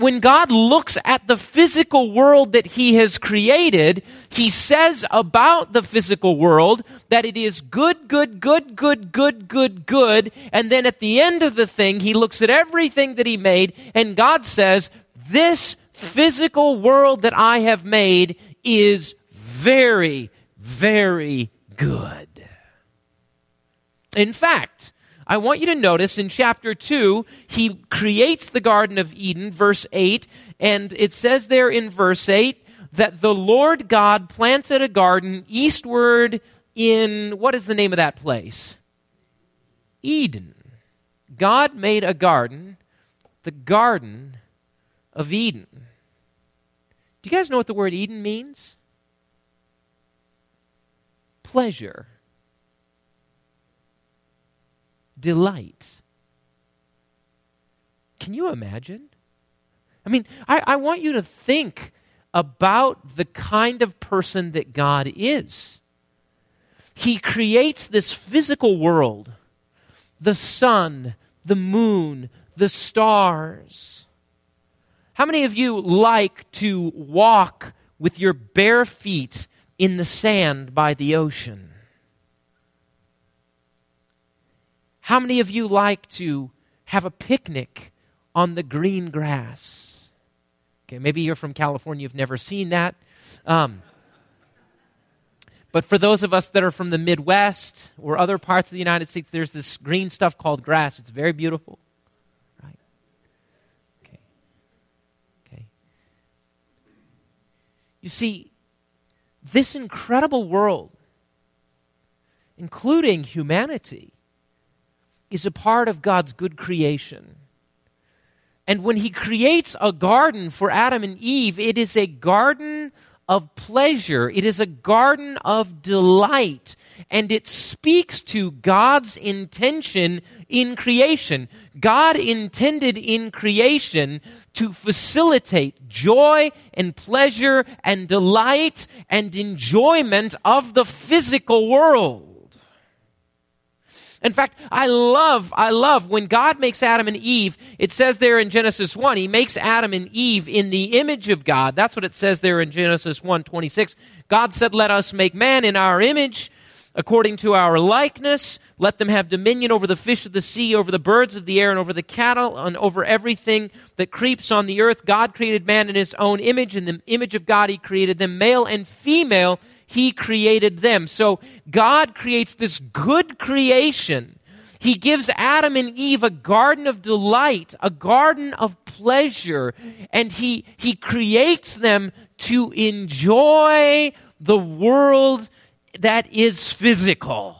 when God looks at the physical world that he has created, he says about the physical world that it is good, good, good, good, good, good, good. And then at the end of the thing, he looks at everything that he made, and God says, this physical world that I have made is very, very good. In fact, I want you to notice in chapter 2, he creates the Garden of Eden, verse 8, and it says there in verse 8 that the Lord God planted a garden eastward in, what is the name of that place? Eden. God made a garden, the Garden of Eden. Do you guys know what the word Eden means? Pleasure. Delight. Can you imagine? I mean, I want you to think about the kind of person that God is. He creates this physical world, the sun, the moon, the stars. How many of you like to walk with your bare feet in the sand by the ocean? How many of you like to have a picnic on the green grass? Okay, maybe you're from California, you've never seen that. But for those of us that are from the Midwest or other parts of the United States, there's this green stuff called grass. It's very beautiful. Right? Okay. You see, this incredible world, including humanity, is a part of God's good creation. And when he creates a garden for Adam and Eve, it is a garden of pleasure. It is a garden of delight. And it speaks to God's intention in creation. God intended in creation to facilitate joy and pleasure and delight and enjoyment of the physical world. In fact, I love when God makes Adam and Eve, it says there in Genesis 1, he makes Adam and Eve in the image of God. That's what it says there in Genesis 1:26. God said, let us make man in our image, according to our likeness. Let them have dominion over the fish of the sea, over the birds of the air, and over the cattle, and over everything that creeps on the earth. God created man in his own image. In the image of God, he created them, male and female. He created them. So God creates this good creation. He gives Adam and Eve a garden of delight, a garden of pleasure, and he creates them to enjoy the world that is physical.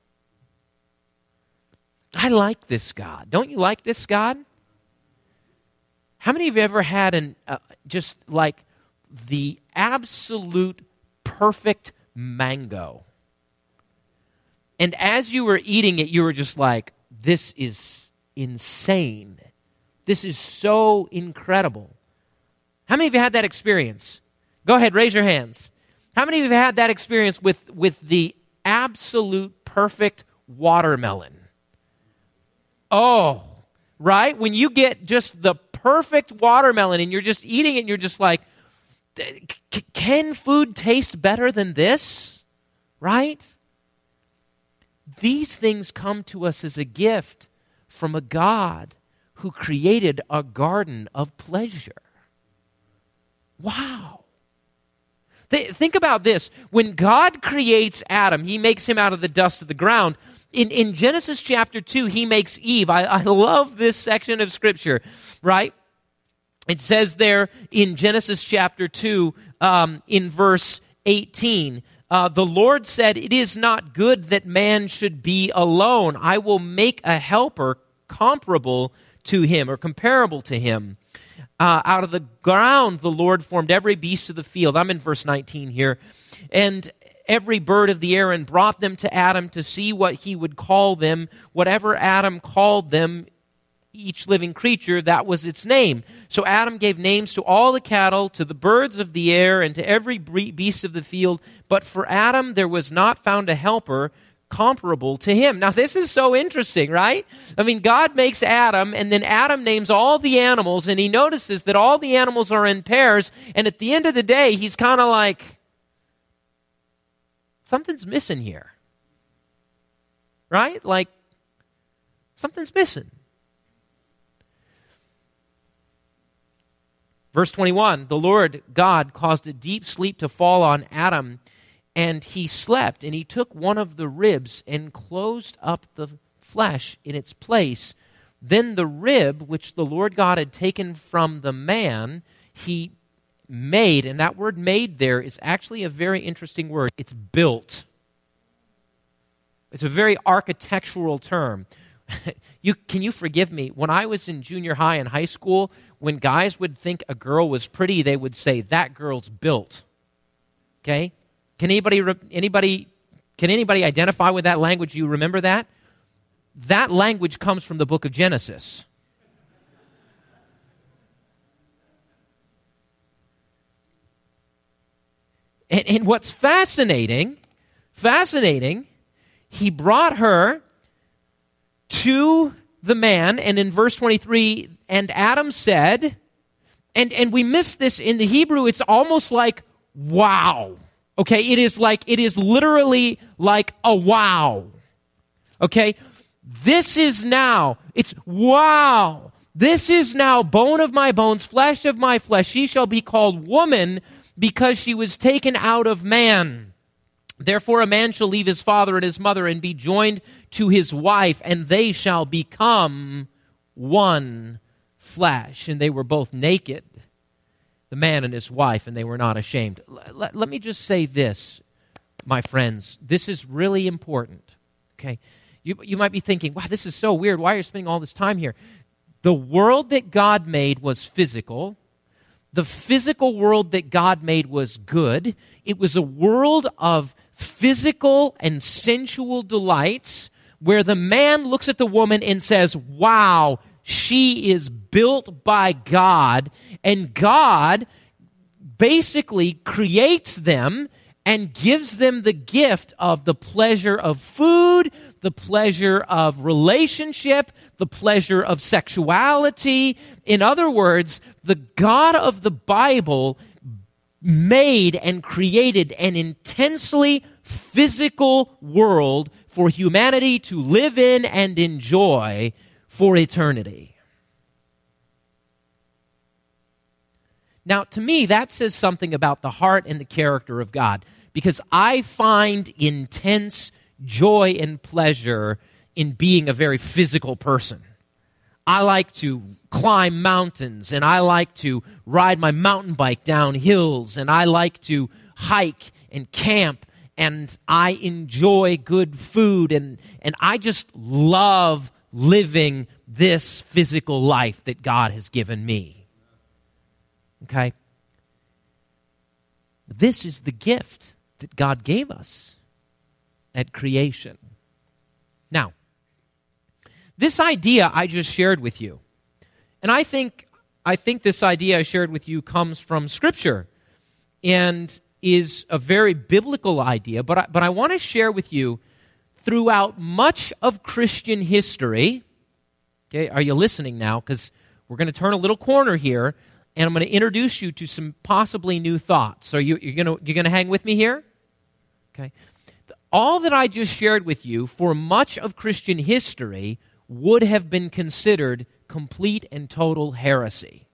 I like this God. Don't you like this God? How many of you ever had just like the absolute perfect mango? And as you were eating it, you were just like, this is insane. This is so incredible. How many of you had that experience? Go ahead, raise your hands. How many of you have had that experience with the absolute perfect watermelon? Oh, right? When you get just the perfect watermelon and you're just eating it and you're just like, can food taste better than this? Right? These things come to us as a gift from a God who created a garden of pleasure. Wow. Think about this. When God creates Adam, he makes him out of the dust of the ground. In Genesis chapter 2, he makes Eve. I love this section of Scripture, right? It says there in Genesis chapter 2, in verse 18, the Lord said, it is not good that man should be alone. I will make a helper comparable to him or comparable to him. Out of the ground the Lord formed every beast of the field. I'm in verse 19 here. And every bird of the air, and brought them to Adam to see what he would call them. Whatever Adam called them, each living creature, that was its name. So Adam gave names to all the cattle, to the birds of the air, and to every beast of the field. But for Adam there was not found a helper comparable to him. Now, this is so interesting, right? I mean, God makes Adam, and then Adam names all the animals, and he notices that all the animals are in pairs, and at the end of the day, he's kind of like, something's missing here. Right? Like, something's missing. Verse 21, the Lord God caused a deep sleep to fall on Adam, and he slept, and he took one of the ribs and closed up the flesh in its place. Then the rib, which the Lord God had taken from the man, he made, and that word made there is actually a very interesting word. It's built. It's a very architectural term. Can you forgive me? When I was in junior high and high school, when guys would think a girl was pretty, they would say, that girl's built. Okay? Can anybody identify with that language? You remember that? That language comes from the book of Genesis. And what's fascinating, he brought her to the man, and in verse 23, and Adam said, and we miss this in the Hebrew, it's almost like, wow. Okay, it is literally like a wow. Okay, it's wow. This is now bone of my bones, flesh of my flesh. She shall be called woman because she was taken out of man. Therefore a man shall leave his father and his mother and be joined to his wife, and they shall become one flesh. And they were both naked, the man and his wife, and they were not ashamed. Let me just say this, my friends. This is really important. Okay, you might be thinking, wow, this is so weird. Why are you spending all this time here? The world that God made was physical. The physical world that God made was good. It was a world of physical and sensual delights where the man looks at the woman and says, wow, she is built by God. And God basically creates them and gives them the gift of the pleasure of food, the pleasure of relationship, the pleasure of sexuality. In other words, the God of the Bible made and created an intensely physical world for humanity to live in and enjoy for eternity. Now, to me, that says something about the heart and the character of God, because I find intense joy and pleasure in being a very physical person. I like to climb mountains, and I like to ride my mountain bike down hills, and I like to hike and camp, and I enjoy good food, and I just love living this physical life that God has given me. Okay? This is the gift that God gave us at creation. Now, this idea I just shared with you, and I think this idea I shared with you comes from Scripture and is a very biblical idea, but I want to share with you throughout much of Christian history. Okay, are you listening now? Because we're going to turn a little corner here, and I'm going to introduce you to some possibly new thoughts. So you're going to hang with me here? Okay. All that I just shared with you for much of Christian history would have been considered complete and total heresy.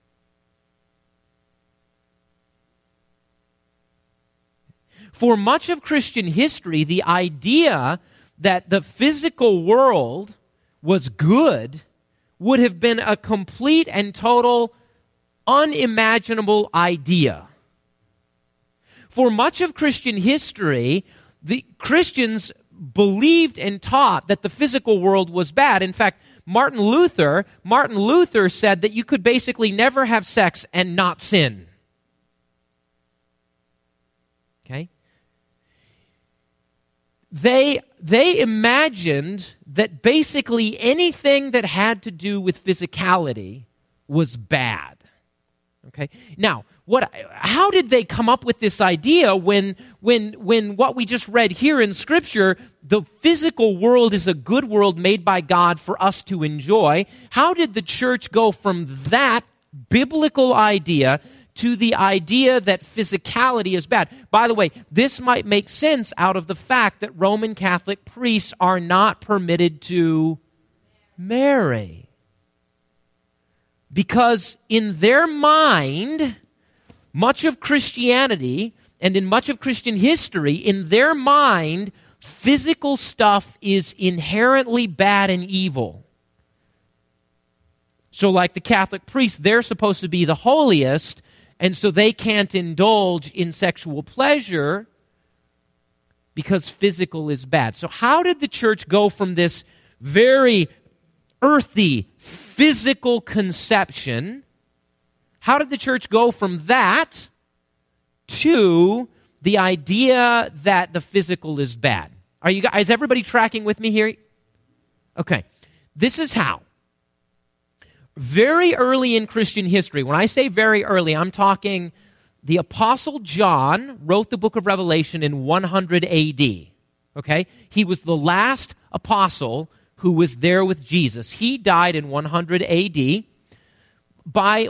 For much of Christian history, the idea that the physical world was good would have been a complete and total unimaginable idea. For much of Christian history, the Christians believed and taught that the physical world was bad. In fact, Martin Luther said that you could basically never have sex and not sin. Okay? They imagined that basically anything that had to do with physicality was bad. Okay. Now, how did they come up with this idea when what we just read here in Scripture, the physical world is a good world made by God for us to enjoy? How did the church go from that biblical idea to the idea that physicality is bad? By the way, this might make sense out of the fact that Roman Catholic priests are not permitted to marry. Because in their mind, much of Christianity and in much of Christian history, in their mind, physical stuff is inherently bad and evil. So like the Catholic priests, they're supposed to be the holiest, and so they can't indulge in sexual pleasure because physical is bad. So how did the church go from this very earthy, physical conception, how did the church go from that to the idea that the physical is bad? Is everybody tracking with me here? Okay. This is how. Very early in Christian history, when I say very early, I'm talking the Apostle John wrote the book of Revelation in 100 AD. Okay? He was the last apostle who was there with Jesus. He died in 100 AD. By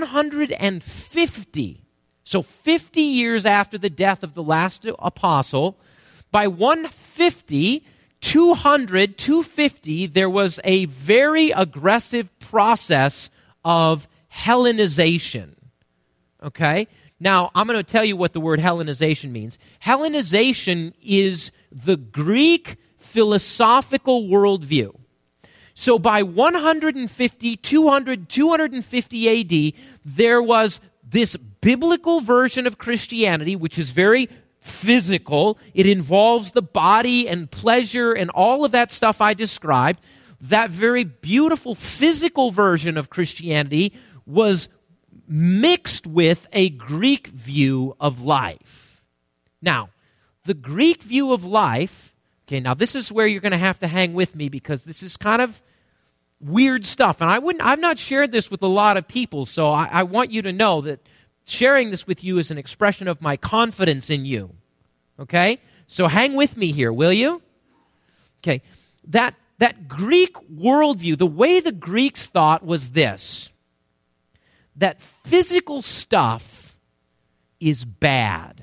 150, so 50 years after the death of the last apostle, by 150, 200, 250, there was a very aggressive process of Hellenization. Okay? Now, I'm going to tell you what the word Hellenization means. Hellenization is the Greek philosophical worldview. So by 150, 200, 250 AD, there was this biblical version of Christianity, which is very physical. It involves the body and pleasure and all of that stuff I described. That very beautiful physical version of Christianity was mixed with a Greek view of life. Now, the Greek view of life, okay, now this is where you're going to have to hang with me because this is kind of weird stuff. And I've not shared this with a lot of people, so I want you to know that sharing this with you is an expression of my confidence in you. Okay? So hang with me here, will you? Okay. That Greek worldview, the way the Greeks thought was this: that physical stuff is bad.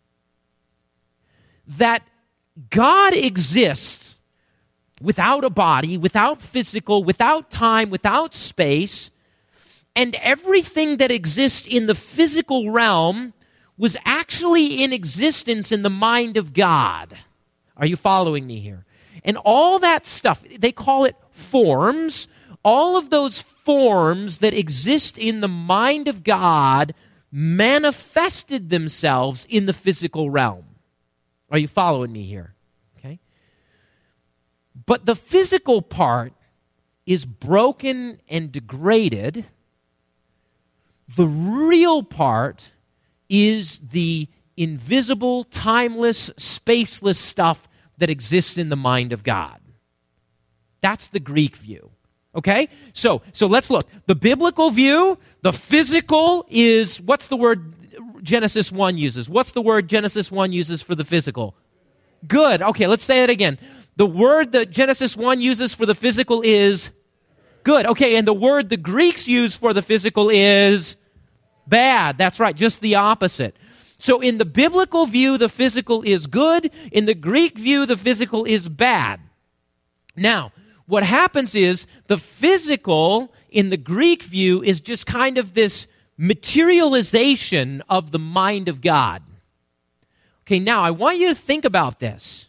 That God exists without a body, without physical, without time, without space, and everything that exists in the physical realm was actually in existence in the mind of God. Are you following me here? And all that stuff, they call it forms, all of those forms that exist in the mind of God manifested themselves in the physical realm. Are you following me here? Okay. But the physical part is broken and degraded. The real part is the invisible, timeless, spaceless stuff that exists in the mind of God. That's the Greek view. Okay? So let's look. The biblical view, the physical is, what's the word Genesis 1 uses? What's the word Genesis 1 uses for the physical? Good. Okay, let's say it again. The word that Genesis 1 uses for the physical is good. Okay, and the word the Greeks use for the physical is bad. That's right, just the opposite. So in the biblical view, the physical is good. In the Greek view, the physical is bad. Now, what happens is the physical in the Greek view is just kind of this materialization of the mind of God. Okay, now I want you to think about this.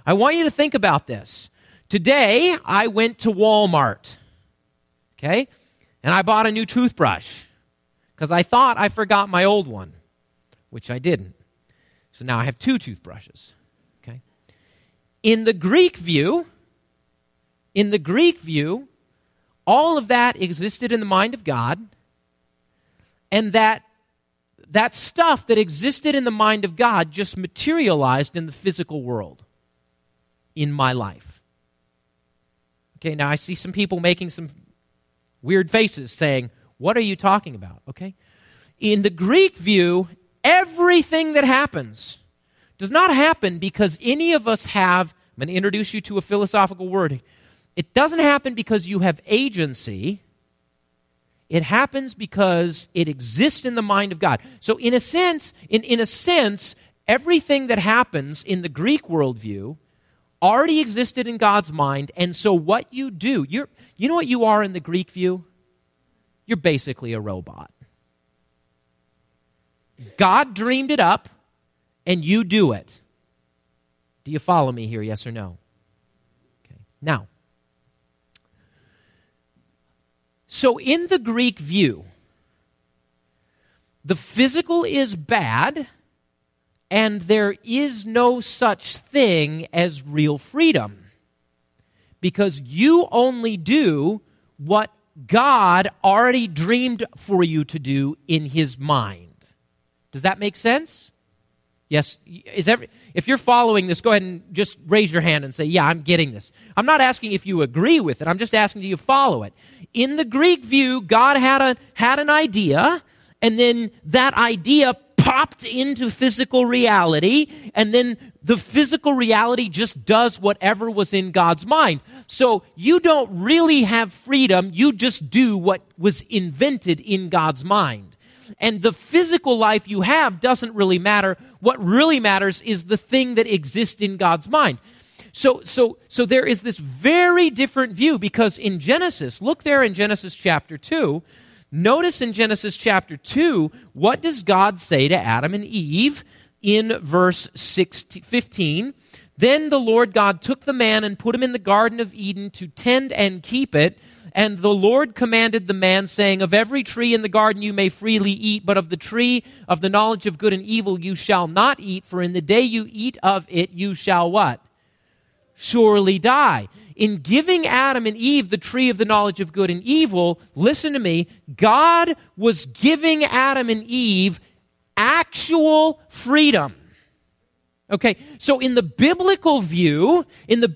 Today, I went to Walmart, okay, and I bought a new toothbrush because I thought I forgot my old one, which I didn't. So now I have two toothbrushes, okay. In the Greek view, all of that existed in the mind of God, and that stuff that existed in the mind of God just materialized in the physical world in my life. Okay, now I see some people making some weird faces saying, what are you talking about? Okay? In the Greek view, everything that happens does not happen because any of us have, I'm going to introduce you to a philosophical word. It doesn't happen because you have agency. It happens because it exists in the mind of God. So in a sense, everything that happens in the Greek worldview already existed in God's mind, and so what you do, you know what you are in the Greek view? You're basically a robot. God dreamed it up, and you do it. Do you follow me here, yes or no? Okay. Now, so in the Greek view, the physical is bad, and there is no such thing as real freedom, because you only do what God already dreamed for you to do in His mind. Does that make sense? Yes. If you're following this, go ahead and just raise your hand and say, yeah, I'm getting this. I'm not asking if you agree with it. I'm just asking, do you follow it? In the Greek view, God had an idea, and then that idea popped into physical reality, and then the physical reality just does whatever was in God's mind. So you don't really have freedom. You just do what was invented in God's mind. And the physical life you have doesn't really matter. What really matters is the thing that exists in God's mind. So there is this very different view, because in Genesis, look there in Genesis chapter 2, notice in Genesis chapter 2, what does God say to Adam and Eve in verse 15? Then the Lord God took the man and put him in the Garden of Eden to tend and keep it. And the Lord commanded the man, saying, of every tree in the garden you may freely eat, but of the tree of the knowledge of good and evil you shall not eat, for in the day you eat of it you shall what? Surely die. In giving Adam and Eve the tree of the knowledge of good and evil, listen to me, God was giving Adam and Eve actual freedom. Okay, so in the biblical view,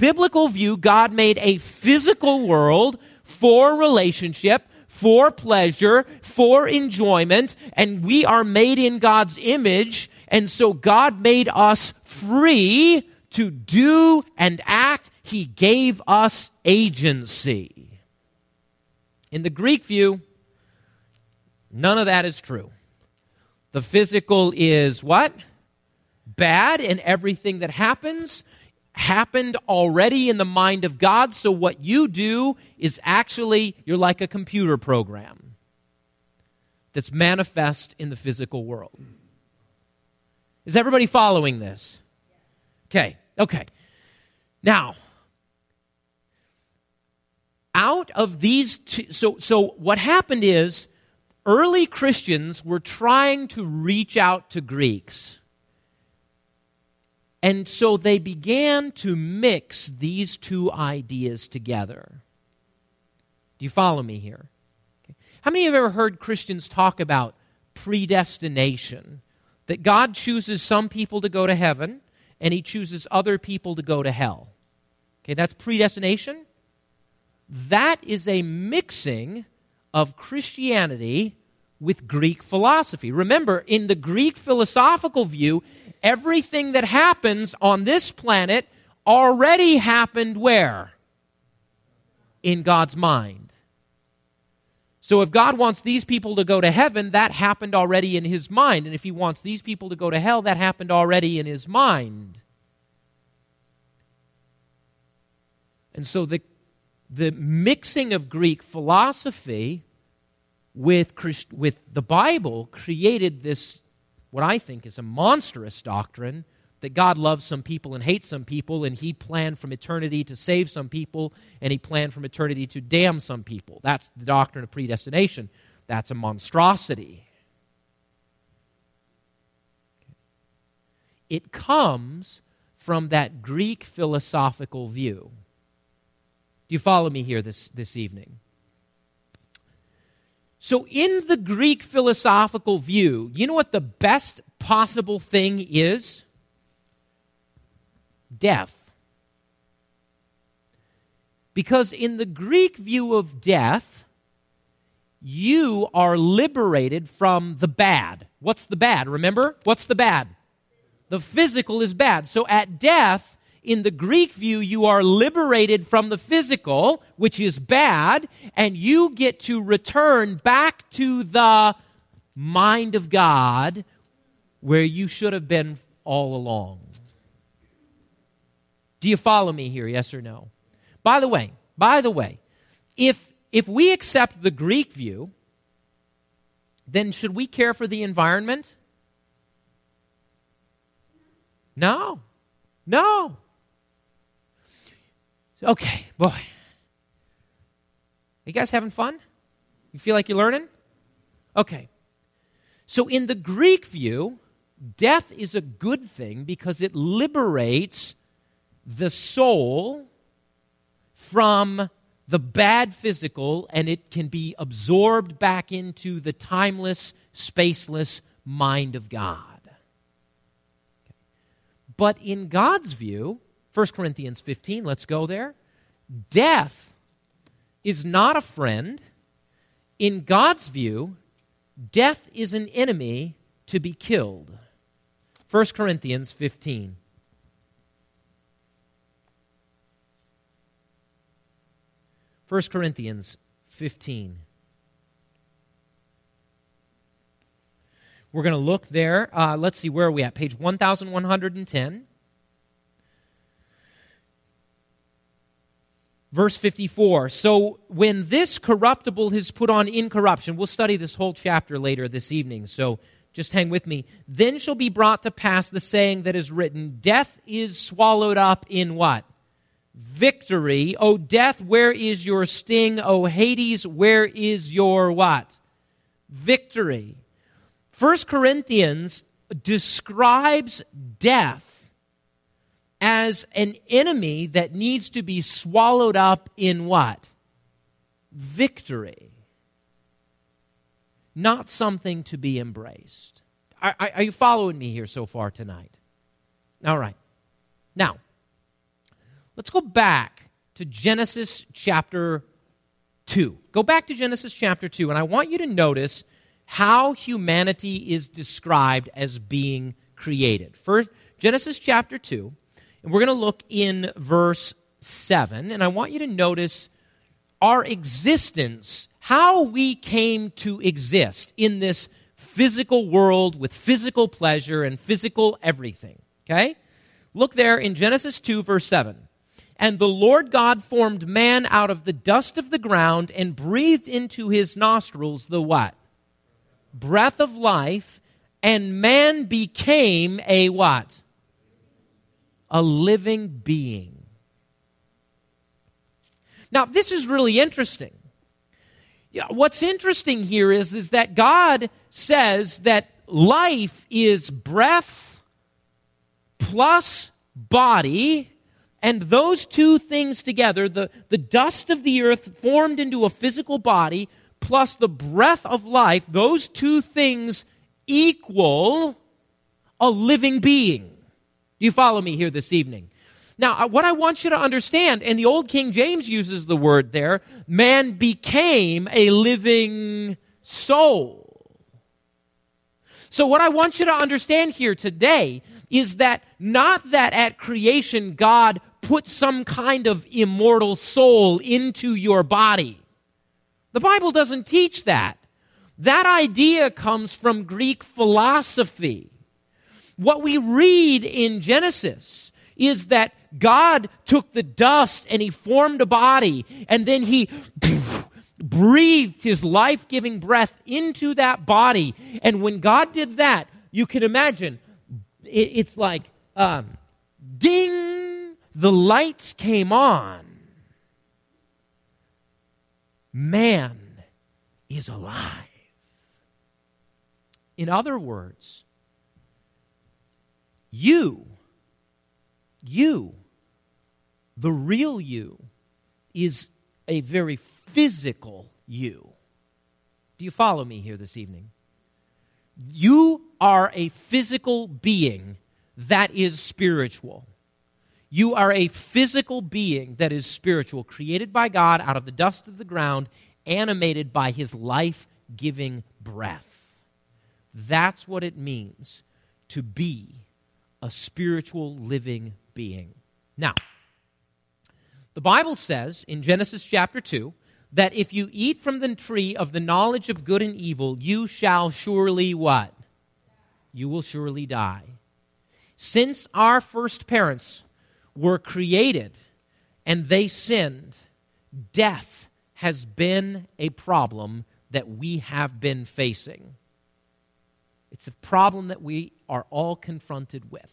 God made a physical world for relationship, for pleasure, for enjoyment, and we are made in God's image, and so God made us free to do and act. He gave us agency. In the Greek view, none of that is true. The physical is what? Bad, and everything that happened already in the mind of God, so what you do is actually, you're like a computer program that's manifest in the physical world. Is everybody following this? Okay. Now, out of these two, so what happened is, early Christians were trying to reach out to Greeks. And so they began to mix these two ideas together. Do you follow me here? Okay. How many of you have ever heard Christians talk about predestination? That God chooses some people to go to heaven, and He chooses other people to go to hell. Okay, that's predestination. That is a mixing of Christianity with Greek philosophy. Remember, in the Greek philosophical view, everything that happens on this planet already happened where? In God's mind. So if God wants these people to go to heaven, that happened already in His mind. And if He wants these people to go to hell, that happened already in His mind. And so the mixing of Greek philosophy with the Bible created this, what I think is a monstrous doctrine, that God loves some people and hates some people, and He planned from eternity to save some people, and He planned from eternity to damn some people. That's the doctrine of predestination. That's a monstrosity. It comes from that Greek philosophical view. Do you follow me here this evening? So in the Greek philosophical view, you know what the best possible thing is? Death. Because in the Greek view of death, you are liberated from the bad. What's the bad? Remember? What's the bad? The physical is bad. So at death, in the Greek view, you are liberated from the physical, which is bad, and you get to return back to the mind of God where you should have been all along. Do you follow me here, yes or no? By the way, if we accept the Greek view, then should we care for the environment? No. Okay, boy. You guys having fun? You feel like you're learning? Okay. So in the Greek view, death is a good thing because it liberates the soul from the bad physical, and it can be absorbed back into the timeless, spaceless mind of God. But in God's view, 1 Corinthians 15, let's go there. Death is not a friend. In God's view, death is an enemy to be killed. 1 Corinthians 15. First Corinthians 15. We're going to look there. Let's see, where are we at? Page 1110. Verse 54. So when this corruptible is put on incorruption, we'll study this whole chapter later this evening, so just hang with me. Then shall be brought to pass the saying that is written, death is swallowed up in what? Victory. O death, where is your sting? O Hades, where is your what? Victory. 1 Corinthians describes death as an enemy that needs to be swallowed up in what? Victory. Not something to be embraced. Are you following me here so far tonight? All right. Now, let's go back to Genesis chapter 2. Go back to Genesis chapter 2, and I want you to notice how humanity is described as being created. First, Genesis chapter 2, and we're going to look in verse 7, and I want you to notice our existence, how we came to exist in this physical world with physical pleasure and physical everything. Okay? Look there in Genesis 2, verse 7. And the Lord God formed man out of the dust of the ground and breathed into his nostrils the what? Breath of life, and man became a what? A living being. Now, this is really interesting. What's interesting here is that God says that life is breath plus body, and those two things together, the dust of the earth formed into a physical body, plus the breath of life, those two things equal a living being. You follow me here this evening? Now, what I want you to understand, and the Old King James uses the word there, man became a living soul. So what I want you to understand here today is that not that at creation God put some kind of immortal soul into your body. The Bible doesn't teach that. That idea comes from Greek philosophy. What we read in Genesis is that God took the dust and he formed a body, and then he breathed his life-giving breath into that body. And when God did that, you can imagine, it's like, ding, the lights came on. Man is alive. In other words, you, the real you, is a very physical you. Do you follow me here this evening? You are a physical being that is spiritual. You are a physical being that is spiritual, created by God out of the dust of the ground, animated by his life-giving breath. That's what it means to be a spiritual living being. Now, the Bible says in Genesis chapter 2 that if you eat from the tree of the knowledge of good and evil, you shall surely what? You will surely die. Since our first parents were created and they sinned, death has been a problem that we have been facing. It's a problem that we are all confronted with.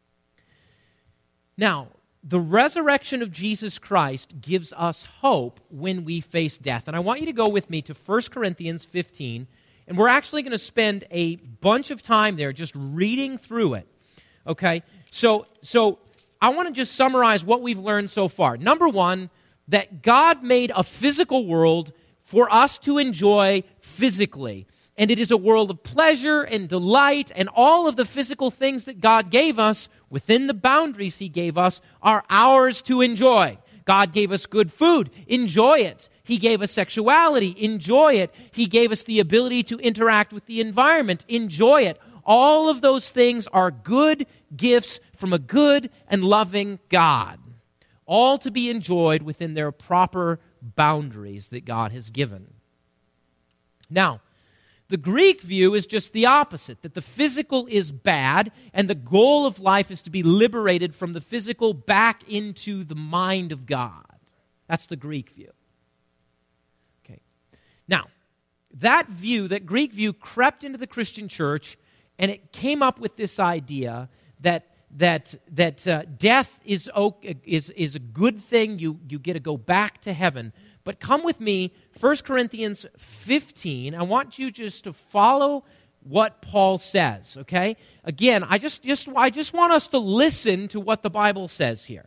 Now, the resurrection of Jesus Christ gives us hope when we face death. And I want you to go with me to 1 Corinthians 15, and we're actually going to spend a bunch of time there just reading through it. Okay? So I want to just summarize what we've learned so far. Number one, that God made a physical world for us to enjoy physically. And it is a world of pleasure and delight, and all of the physical things that God gave us within the boundaries he gave us are ours to enjoy. God gave us good food. Enjoy it. He gave us sexuality. Enjoy it. He gave us the ability to interact with the environment. Enjoy it. All of those things are good gifts from a good and loving God, all to be enjoyed within their proper boundaries that God has given. Now, the Greek view is just the opposite, that the physical is bad, and the goal of life is to be liberated from the physical back into the mind of God. That's the Greek view. Okay. Now, that Greek view crept into the Christian church, and it came up with this idea that death is a good thing. You get to go back to heaven. But come with me, 1 Corinthians 15. I want you just to follow what Paul says, okay? Again, I just want us to listen to what the Bible says here.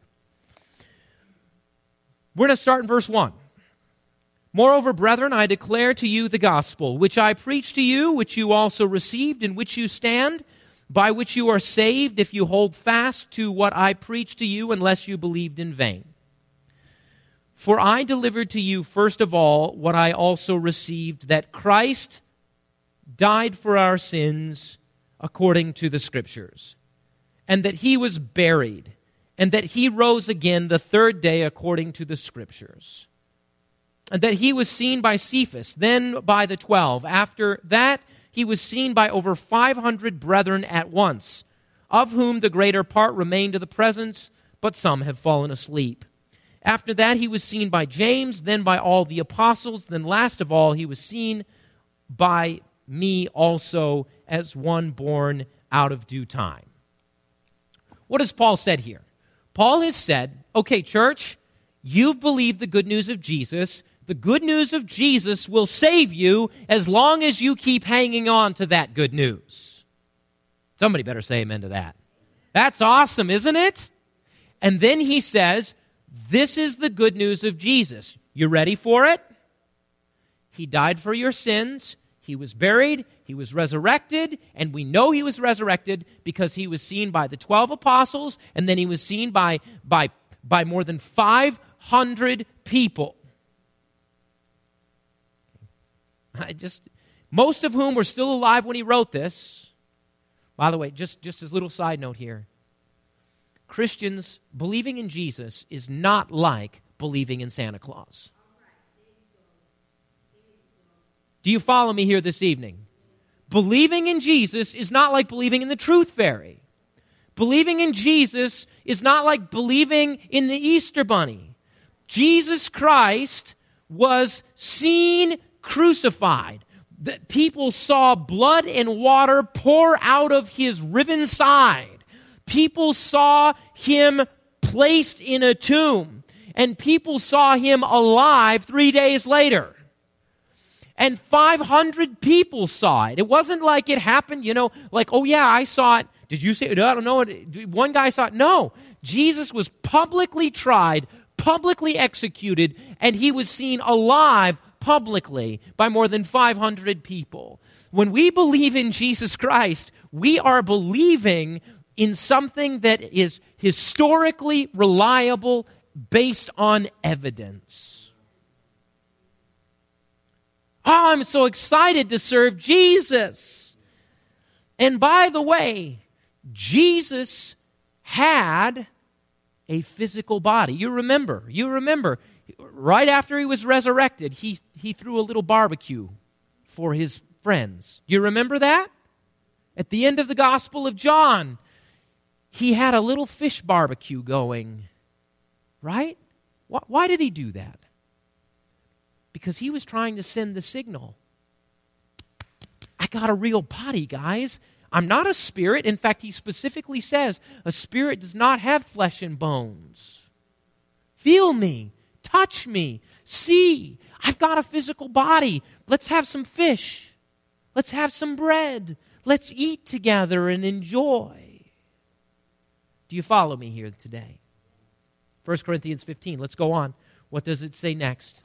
We're going to start in verse 1. Moreover, brethren, I declare to you the gospel, which I preached to you, which you also received, in which you stand, by which you are saved, if you hold fast to what I preached to you, unless you believed in vain. For I delivered to you first of all what I also received, that Christ died for our sins according to the Scriptures, and that he was buried, and that he rose again the third day according to the Scriptures, and that he was seen by Cephas, then by the 12. After that, he was seen by over 500 brethren at once, of whom the greater part remain to the present, but some have fallen asleep. After that, he was seen by James, then by all the apostles, then last of all, he was seen by me also as one born out of due time. What has Paul said here? Paul has said, okay, church, you've believed the good news of Jesus. The good news of Jesus will save you as long as you keep hanging on to that good news. Somebody better say amen to that. That's awesome, isn't it? And then he says, this is the good news of Jesus. You ready for it? He died for your sins. He was buried. He was resurrected. And we know he was resurrected because he was seen by the 12 apostles, and then he was seen by more than 500 people. Most of whom were still alive when he wrote this. By the way, just as a little side note here. Christians believing in Jesus is not like believing in Santa Claus. Do you follow me here this evening? Believing in Jesus is not like believing in the Truth Fairy. Believing in Jesus is not like believing in the Easter Bunny. Jesus Christ was seen crucified. The people saw blood and water pour out of his riven side. People saw him placed in a tomb, and people saw him alive 3 days later. And 500 people saw it. It wasn't like it happened, like, oh yeah, I saw it. Did you see it? I don't know. One guy saw it. No. Jesus was publicly tried, publicly executed, and he was seen alive publicly by more than 500 people. When we believe in Jesus Christ, we are believing in something that is historically reliable based on evidence. Oh, I'm so excited to serve Jesus. And by the way, Jesus had a physical body. You remember, right after he was resurrected, he threw a little barbecue for his friends. You remember that? At the end of the Gospel of John, he had a little fish barbecue going, right? Why did he do that? Because he was trying to send the signal. I got a real body, guys. I'm not a spirit. In fact, he specifically says, a spirit does not have flesh and bones. Feel me. Touch me. See. I've got a physical body. Let's have some fish. Let's have some bread. Let's eat together and enjoy. Do you follow me here today? 1 Corinthians 15. Let's go on. What does it say next?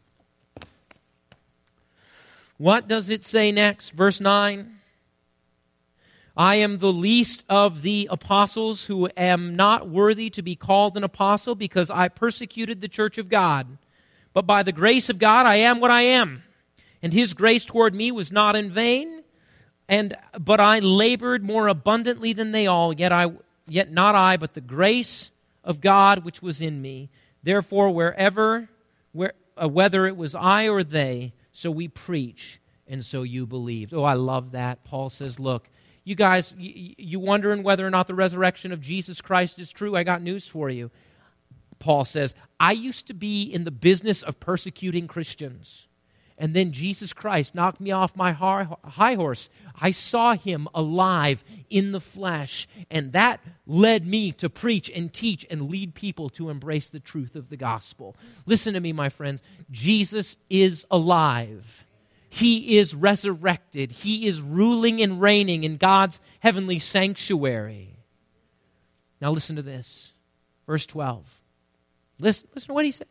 What does it say next? Verse 9. I am the least of the apostles, who am not worthy to be called an apostle, because I persecuted the church of God. But by the grace of God I am what I am. And his grace toward me was not in vain, but I labored more abundantly than they all, yet not I, but the grace of God which was in me. Therefore, whether it was I or they, so we preach, and so you believed. Oh, I love that. Paul says, look, you guys, you wondering whether or not the resurrection of Jesus Christ is true? I got news for you. Paul says, I used to be in the business of persecuting Christians. And then Jesus Christ knocked me off my high horse. I saw him alive in the flesh. And that led me to preach and teach and lead people to embrace the truth of the gospel. Listen to me, my friends. Jesus is alive. He is resurrected. He is ruling and reigning in God's heavenly sanctuary. Now listen to this. Verse 12. Listen to what he says.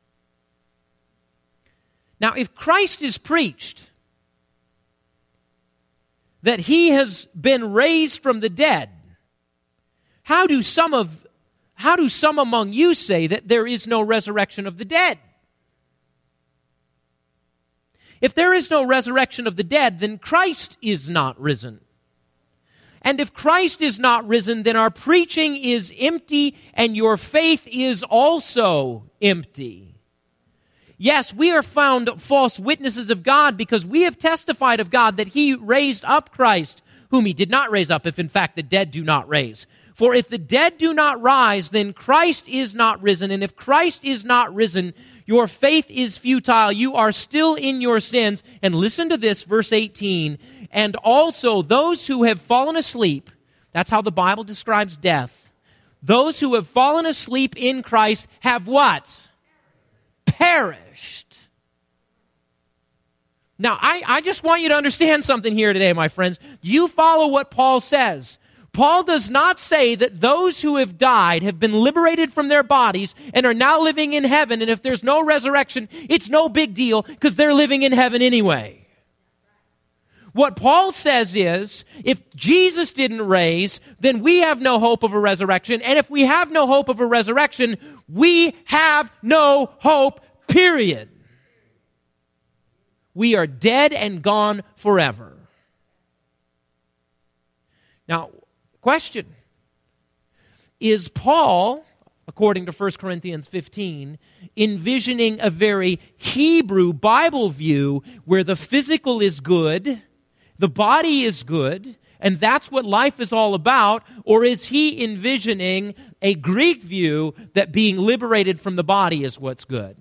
Now, if Christ is preached that he has been raised from the dead, how do some among you say that there is no resurrection of the dead? If there is no resurrection of the dead, then Christ is not risen. And if Christ is not risen, then our preaching is empty and your faith is also empty. Yes, we are found false witnesses of God because we have testified of God that he raised up Christ, whom he did not raise up, if in fact the dead do not raise. For if the dead do not rise, then Christ is not risen. And if Christ is not risen, your faith is futile. You are still in your sins. And listen to this, verse 18. And also those who have fallen asleep, that's how the Bible describes death. Those who have fallen asleep in Christ have what? Perished. Now, I just want you to understand something here today, my friends. You follow what Paul says. Paul does not say that those who have died have been liberated from their bodies and are now living in heaven, and if there's no resurrection, it's no big deal because they're living in heaven anyway. What Paul says is, if Jesus didn't raise, then we have no hope of a resurrection, and if we have no hope of a resurrection, we have no hope, period. We are dead and gone forever. Now, question, is Paul, according to 1 Corinthians 15, envisioning a very Hebrew Bible view where the physical is good, the body is good, and that's what life is all about? Or is he envisioning a Greek view that being liberated from the body is what's good?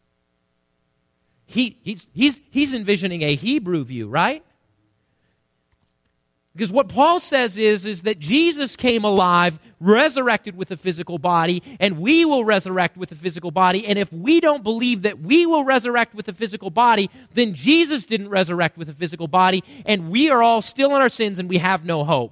He's envisioning a Hebrew view, right? Because what Paul says is that Jesus came alive, resurrected with a physical body, and we will resurrect with a physical body. And if we don't believe that we will resurrect with a physical body, then Jesus didn't resurrect with a physical body, and we are all still in our sins and we have no hope.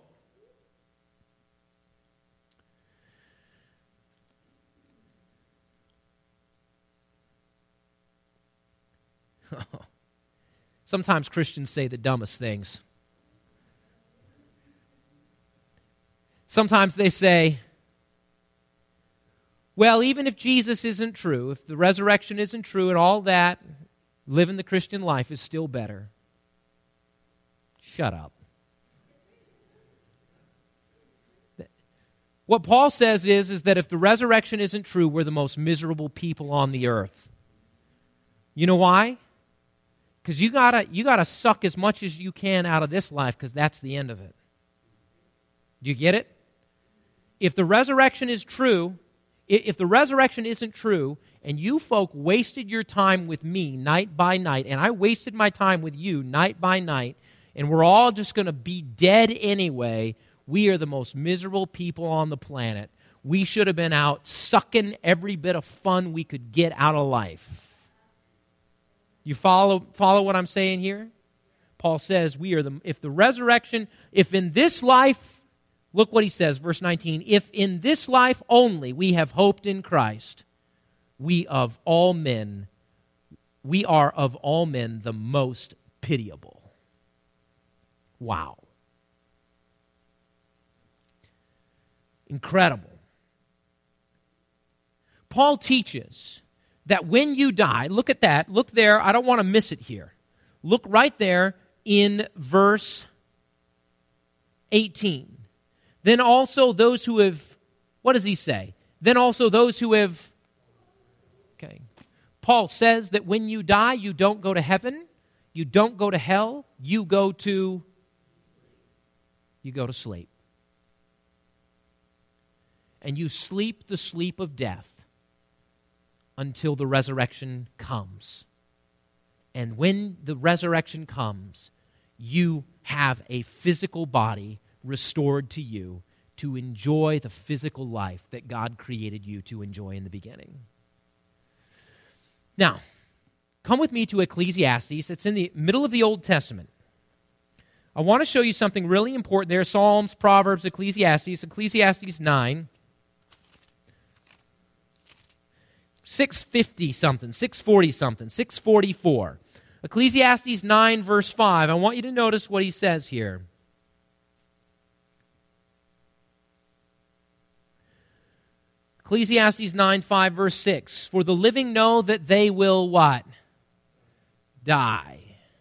Sometimes Christians say the dumbest things. Sometimes they say, well, even if Jesus isn't true, if the resurrection isn't true and all that, living the Christian life is still better. Shut up. What Paul says is that if the resurrection isn't true, we're the most miserable people on the earth. You know why? Because you gotta suck as much as you can out of this life, because that's the end of it. Do you get it? If the resurrection is true, if the resurrection isn't true, and you folk wasted your time with me night by night, and I wasted my time with you night by night, and we're all just going to be dead anyway, we are the most miserable people on the planet. We should have been out sucking every bit of fun we could get out of life. You follow what I'm saying here? Paul says if in this life, look what he says, verse 19, if in this life only we have hoped in Christ, we are of all men the most pitiable. Wow. Incredible. Paul teaches that when you die, look at that, look there, I don't want to miss it here. Look right there in verse 18. Then also those who have, what does he say? Then also those who have, okay. Paul says that when you die, you don't go to heaven, you don't go to hell, you go to sleep. And you sleep the sleep of death until the resurrection comes. And when the resurrection comes, you have a physical body restored to you to enjoy the physical life that God created you to enjoy in the beginning. Now, come with me to Ecclesiastes. It's in the middle of the Old Testament. I want to show you something really important there. Psalms, Proverbs, Ecclesiastes. Ecclesiastes 9. 650-something, 640-something, 644. Ecclesiastes 9, verse 5. I want you to notice what he says here. Ecclesiastes 9, 5, verse 6. For the living know that they will what? Die.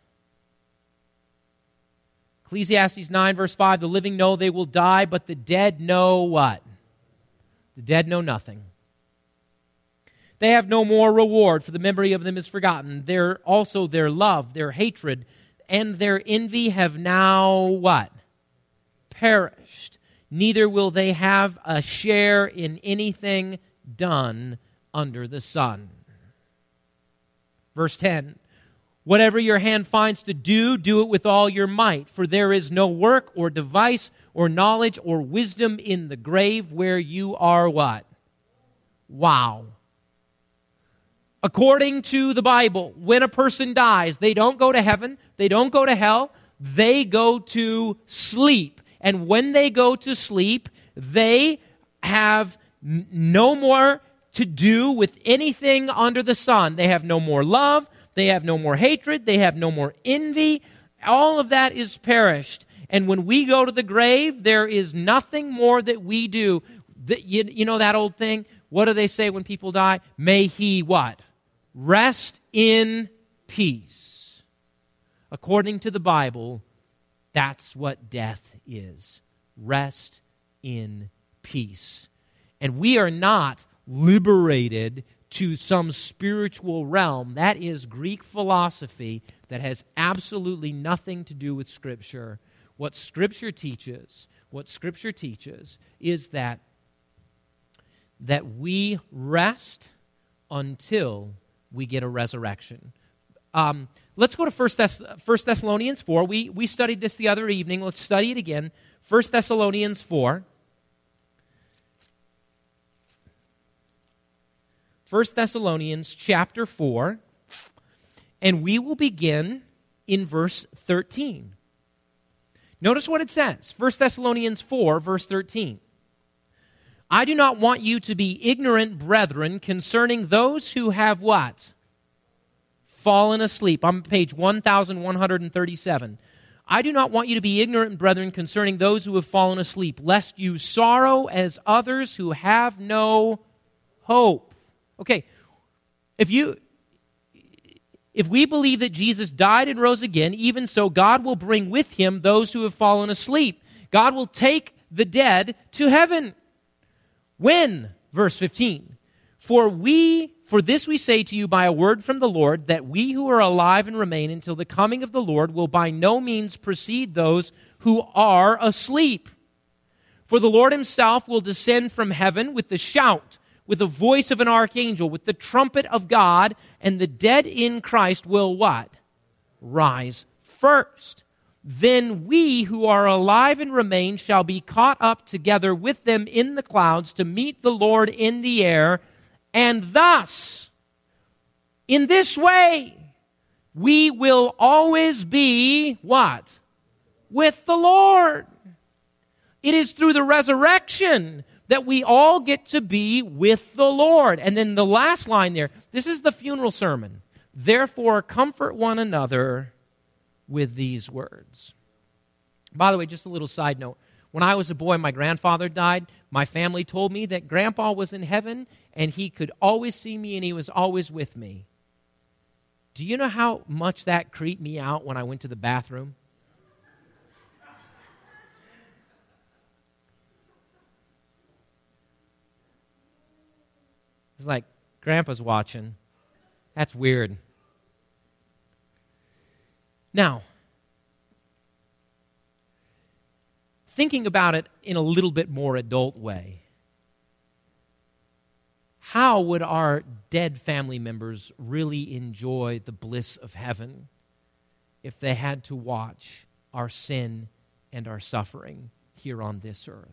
Ecclesiastes 9, verse 5. The living know they will die, but the dead know what? The dead know nothing. They have no more reward, for the memory of them is forgotten. Also their love, their hatred, and their envy have now what? Perished. Neither will they have a share in anything done under the sun. Verse 10. Whatever your hand finds to do, do it with all your might, for there is no work or device or knowledge or wisdom in the grave where you are what? Wow. According to the Bible, when a person dies, they don't go to heaven, they don't go to hell, they go to sleep. And when they go to sleep, they have no more to do with anything under the sun. They have no more love, they have no more hatred, they have no more envy. All of that is perished. And when we go to the grave, there is nothing more that we do. You know that old thing? What do they say when people die? May he what? Rest in peace. According to the Bible, that's what death is. Rest in peace. And we are not liberated to some spiritual realm. That is Greek philosophy that has absolutely nothing to do with Scripture. What Scripture teaches is that we rest until we get a resurrection. Let's go to 1 Thessalonians 4. We studied this the other evening. Let's study it again. 1 Thessalonians 4. 1 Thessalonians chapter 4. And we will begin in verse 13. Notice what it says. 1 Thessalonians 4, verse 13. I do not want you to be ignorant, brethren, concerning those who have what? Fallen asleep. I'm on page 1137. I do not want you to be ignorant, brethren, concerning those who have fallen asleep, lest you sorrow as others who have no hope. Okay, if we believe that Jesus died and rose again, even so God will bring with him those who have fallen asleep. God will take the dead to heaven. When? Verse 15. For this we say to you by a word from the Lord, that we who are alive and remain until the coming of the Lord will by no means precede those who are asleep. For the Lord himself will descend from heaven with the shout, with the voice of an archangel, with the trumpet of God, and the dead in Christ will what? Rise first. Then we who are alive and remain shall be caught up together with them in the clouds to meet the Lord in the air, and thus, in this way, we will always be what? With the Lord. It is through the resurrection that we all get to be with the Lord. And then the last line there, this is the funeral sermon. Therefore, comfort one another with these words. By the way, just a little side note. When I was a boy, my grandfather died. My family told me that Grandpa was in heaven and he could always see me and he was always with me. Do you know how much that creeped me out when I went to the bathroom? It's like, Grandpa's watching. That's weird. Now, thinking about it in a little bit more adult way, how would our dead family members really enjoy the bliss of heaven if they had to watch our sin and our suffering here on this earth?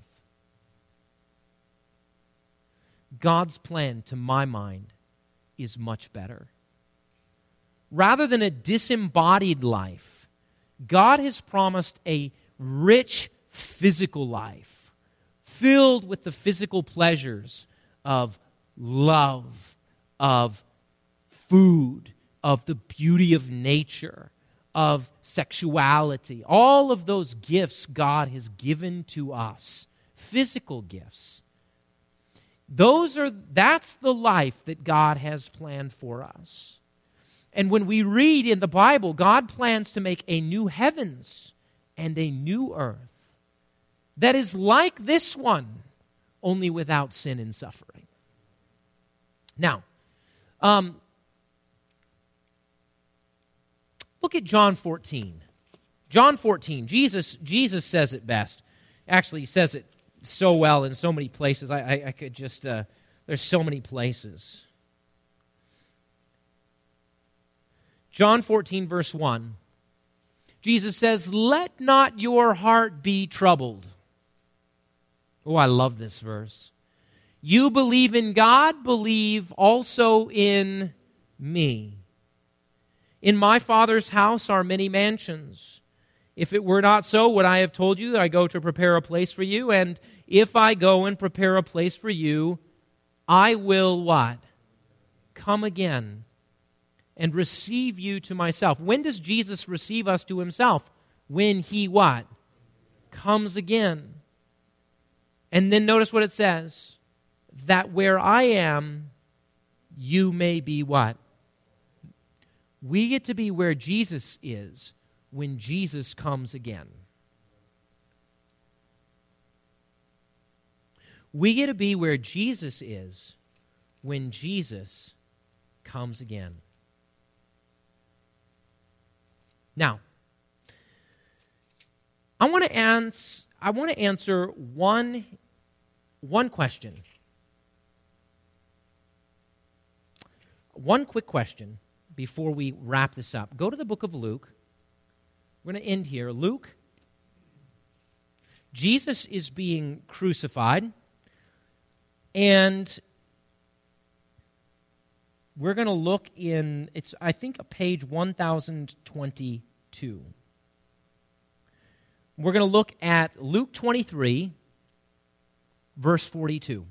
God's plan, to my mind, is much better. Rather than a disembodied life, God has promised a rich physical life filled with the physical pleasures of love, of food, of the beauty of nature, of sexuality. All of those gifts God has given to us, physical gifts. That's the life that God has planned for us. And when we read in the Bible, God plans to make a new heavens and a new earth that is like this one, only without sin and suffering. Now, look at John 14. John 14, Jesus says it best. Actually, he says it so well in so many places. I could just, there's so many places. John 14, verse 1. Jesus says, "Let not your heart be troubled." Oh, I love this verse. "You believe in God, believe also in me. In my Father's house are many mansions. If it were not so, would I have told you that I go to prepare a place for you? And if I go and prepare a place for you, I will" what? "Come again and receive you to myself." When does Jesus receive us to himself? When he what? Comes again. And then notice what it says. That where I am, you may be what? We get to be where Jesus is when Jesus comes again. We get to be where Jesus is when Jesus comes again. Now, I want to answer one question. One quick question before we wrap this up. Go to the book of Luke. We're going to end here. Luke. Jesus is being crucified, and we're going to look in, it's I think page 1022. We're going to look at Luke 23, verse 42.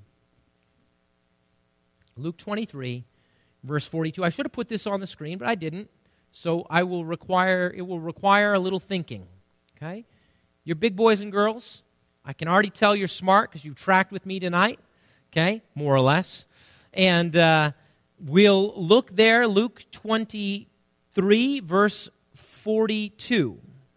Luke 23, verse 42. I should have put this on the screen, but I didn't. So it will require a little thinking. Okay? You're big boys and girls. I can already tell you're smart because you've tracked with me tonight. Okay? More or less. And we'll look there, Luke 23, 3, verse 42.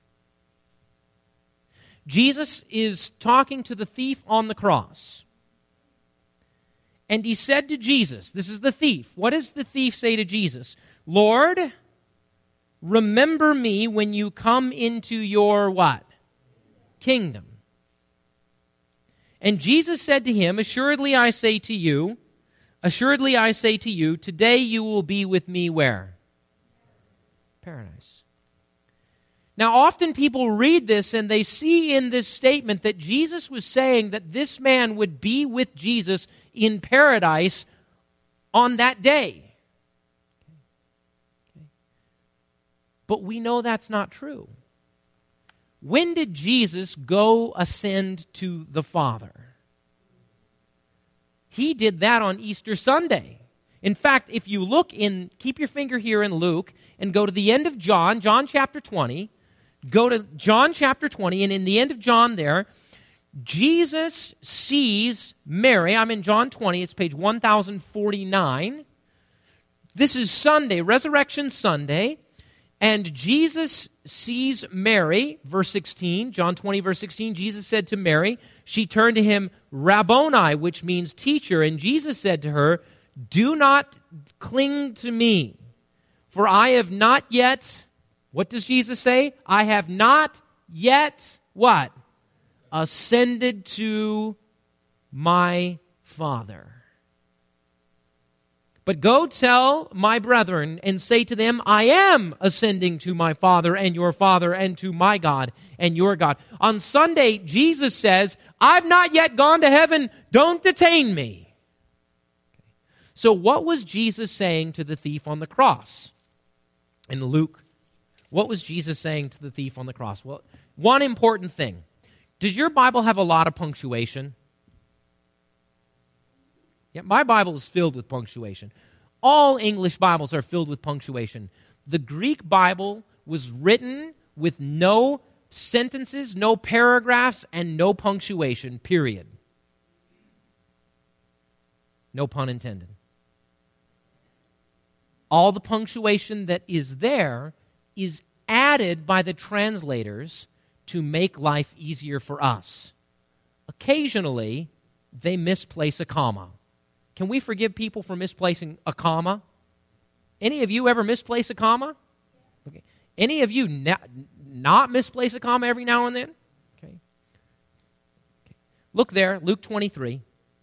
Jesus is talking to the thief on the cross. And he said to Jesus, this is the thief. What does the thief say to Jesus? Lord, remember me when you come into your what? Kingdom. And Jesus said to him, assuredly I say to you, today you will be with me where? Paradise. Now, often people read this and they see in this statement that Jesus was saying that this man would be with Jesus in paradise on that day. But we know that's not true. When did Jesus go ascend to the Father? He did that on Easter Sunday. In fact, if you look in, keep your finger here in Luke, and go to the end of John chapter 20, go to John chapter 20, and in the end of John there, Jesus sees Mary. I'm in John 20, it's page 1049. This is Sunday, Resurrection Sunday, and Jesus sees Mary, verse 16, John 20, verse 16, Jesus said to Mary, she turned to him, Rabboni, which means teacher, and Jesus said to her, do not cling to me, for I have not yet, what does Jesus say? I have not yet, what? Ascended to my Father. But go tell my brethren and say to them, I am ascending to my Father and to my God and your God. On Sunday, Jesus says, I've not yet gone to heaven, don't detain me. So what was Jesus saying to the thief on the cross? In Luke, what was Jesus saying to the thief on the cross? Well, one important thing. Does your Bible have a lot of punctuation? Yeah, my Bible is filled with punctuation. All English Bibles are filled with punctuation. The Greek Bible was written with no sentences, no paragraphs, and no punctuation, period. No pun intended. All the punctuation that is there is added by the translators to make life easier for us. Occasionally, they misplace a comma. Can we forgive people for misplacing a comma? Any of you ever misplace a comma? Okay. Any of you not misplace a comma every now and then? Okay. Look there, Luke 23.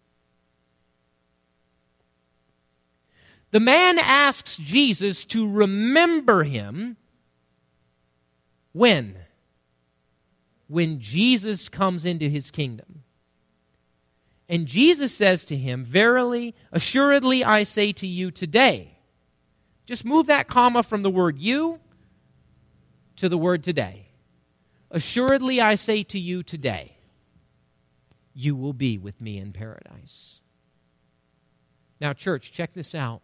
The man asks Jesus to remember him when? When Jesus comes into his kingdom. And Jesus says to him, verily, assuredly, I say to you today. Just move that comma from the word you to the word today. Assuredly, I say to you today, you will be with me in paradise. Now, church, check this out.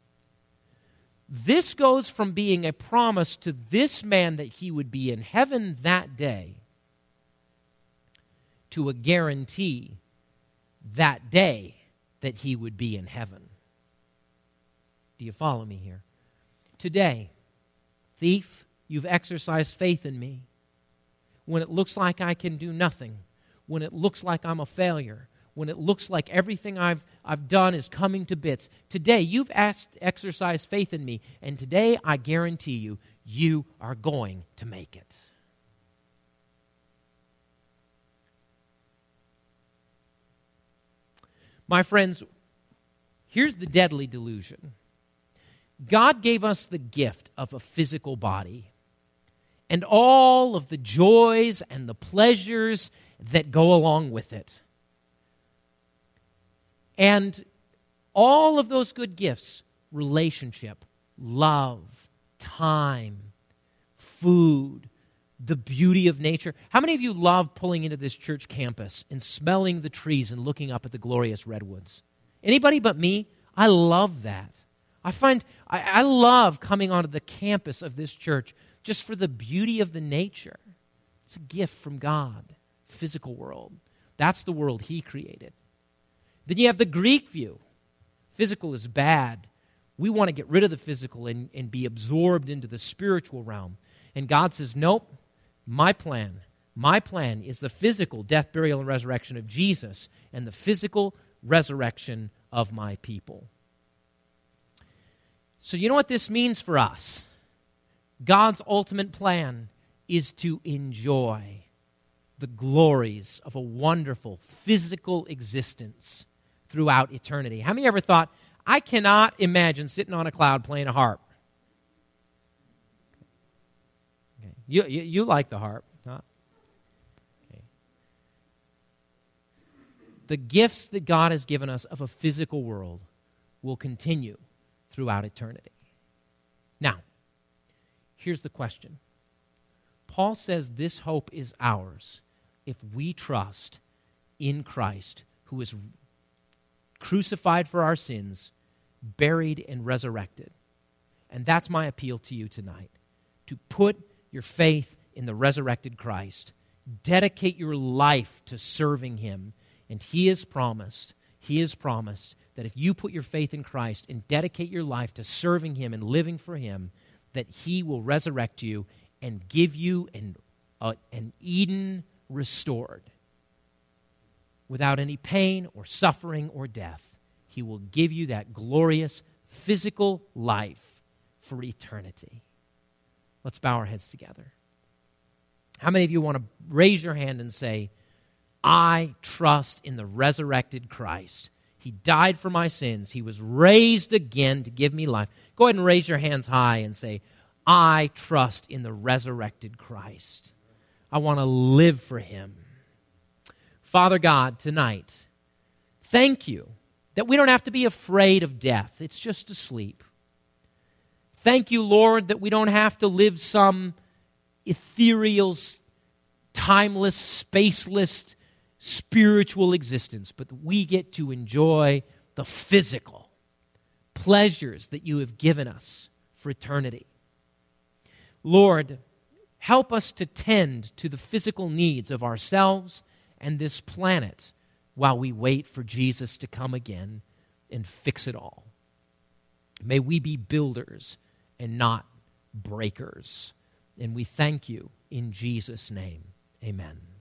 This goes from being a promise to this man that he would be in heaven that day to a guarantee that day that he would be in heaven. Do you follow me here? Today, thief, you've exercised faith in me. When it looks like I can do nothing, when it looks like I'm a failure, when it looks like everything I've done is coming to bits. Today, you've exercised faith in me, and today I guarantee you, you are going to make it. My friends, here's the deadly delusion. God gave us the gift of a physical body and all of the joys and the pleasures that go along with it. And all of those good gifts, relationship, love, time, food, the beauty of nature. How many of you love pulling into this church campus and smelling the trees and looking up at the glorious redwoods? Anybody but me? I love that. I love coming onto the campus of this church just for the beauty of the nature. It's a gift from God, physical world. That's the world He created. Then you have the Greek view. Physical is bad. We want to get rid of the physical and be absorbed into the spiritual realm. And God says, nope, my plan is the physical death, burial, and resurrection of Jesus and the physical resurrection of my people. So you know what this means for us? God's ultimate plan is to enjoy the glories of a wonderful physical existence throughout eternity. How many ever thought, I cannot imagine sitting on a cloud playing a harp? Okay. You like the harp, huh? Okay. The gifts that God has given us of a physical world will continue throughout eternity. Now, here's the question. Paul says this hope is ours if we trust in Christ, who is crucified for our sins, buried and resurrected. And that's my appeal to you tonight, to put your faith in the resurrected Christ, dedicate your life to serving him, and he has promised that if you put your faith in Christ and dedicate your life to serving him and living for him, that he will resurrect you and give you an Eden restored. Without any pain or suffering or death, he will give you that glorious physical life for eternity. Let's bow our heads together. How many of you want to raise your hand and say, I trust in the resurrected Christ? He died for my sins. He was raised again to give me life. Go ahead and raise your hands high and say, I trust in the resurrected Christ. I want to live for him. Father God, tonight, thank you that we don't have to be afraid of death. It's just to sleep. Thank you, Lord, that we don't have to live some ethereal, timeless, spaceless, spiritual existence, but we get to enjoy the physical pleasures that you have given us for eternity. Lord, help us to tend to the physical needs of ourselves and this planet while we wait for Jesus to come again and fix it all. May we be builders and not breakers. And we thank you in Jesus' name. Amen.